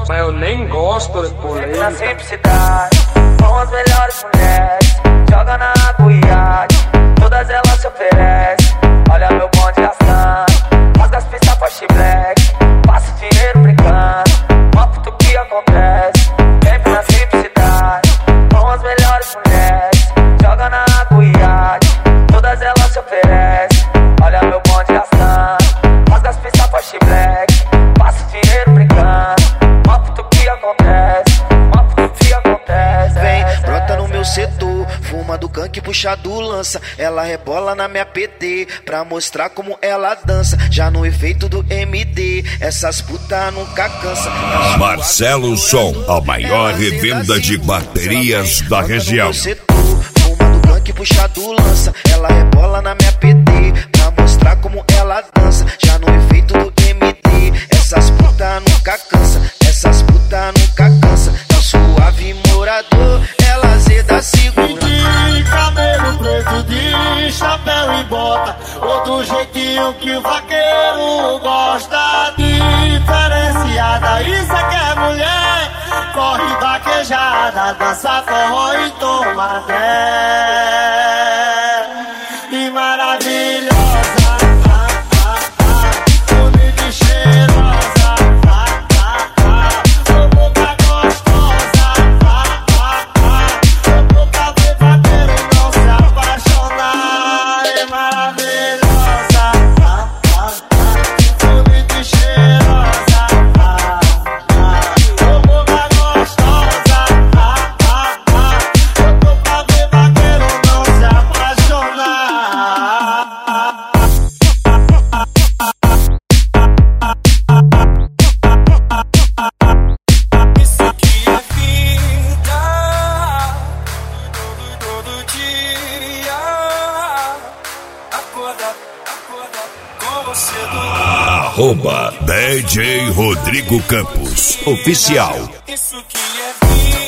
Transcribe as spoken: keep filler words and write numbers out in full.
Mas eu nem gosto de polêmica. Na simplicidade, com as melhores mulheres, joga na água e iate, todas elas se oferecem. Olha meu bonde gastando, rasga as pistas Porsche Black, passa o dinheiro brincando, mostra tudo que acontece. Sempre na simplicidade, com as melhores mulheres, joga na água e iate, todas elas se oferecem. Olha meu bonde gastando, rasga as pistas Porsche Black, passa o dinheiro brincando, mostra tudo que acontece, mostra tudo que acontece. Vem, brota no meu setor, fuma do canque, puxa do lança. Ela rebola na minha P T, pra mostrar como ela dança. Já no efeito do M D, essas putas nunca cansa. Marcelo Som, a maior revenda de baterias da região. Fuma do canque, puxa do lança. Ela rebola na minha P T, pra mostrar como ela dança. Já no efeito do M D, essas putas nunca cansa. Essas putas nunca cansa. Tá suave morador, ela zeda segura. De cabelo preto, de chapéu e bota, outro jeitinho que o vaqueiro gosta. Diferenciada, isso é que é mulher. Corre vaquejada, dança forró e toma té. E maravilhosa, bonita e cheirosa, sua boca gostosa, sua boca vê vaqueiro não se apaixonar. É maravilhosa, bonita e cheirosa, sua boca gostosa, sua boca vê vaqueiro não se apaixonar. Isso aqui é vida, todo, todo dia. Acorda, acorda com você do lado. Arroba D J Rodrigo Campos, oficial. Isso que é vida.